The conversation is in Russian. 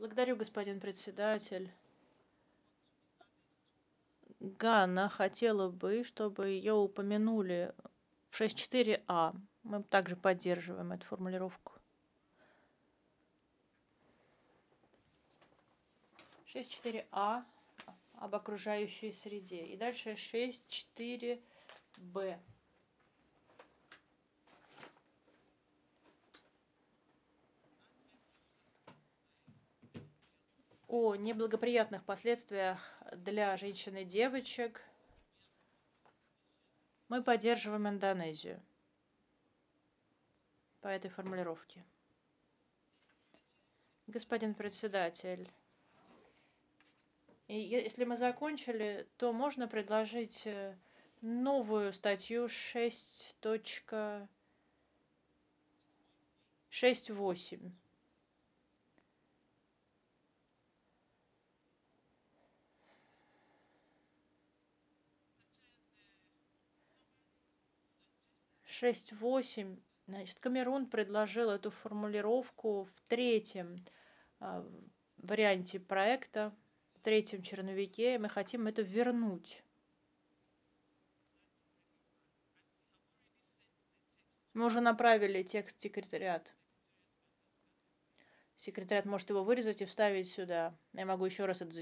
Благодарю, господин председатель. Ганна хотела бы, чтобы ее упомянули в 6.4а. Мы также поддерживаем эту формулировку. 6.4а об окружающей среде. И дальше 6.4б. О неблагоприятных последствиях для женщин и девочек. Мы поддерживаем Индонезию по этой формулировке. Господин председатель, и если мы закончили, то можно предложить новую статью 6.6.8. 6.8. Значит, Камерун предложил эту формулировку в третьем варианте проекта, в третьем черновике. Мы хотим это вернуть. Мы уже направили текст в секретариат. Секретариат может его вырезать и вставить сюда. Я могу еще раз это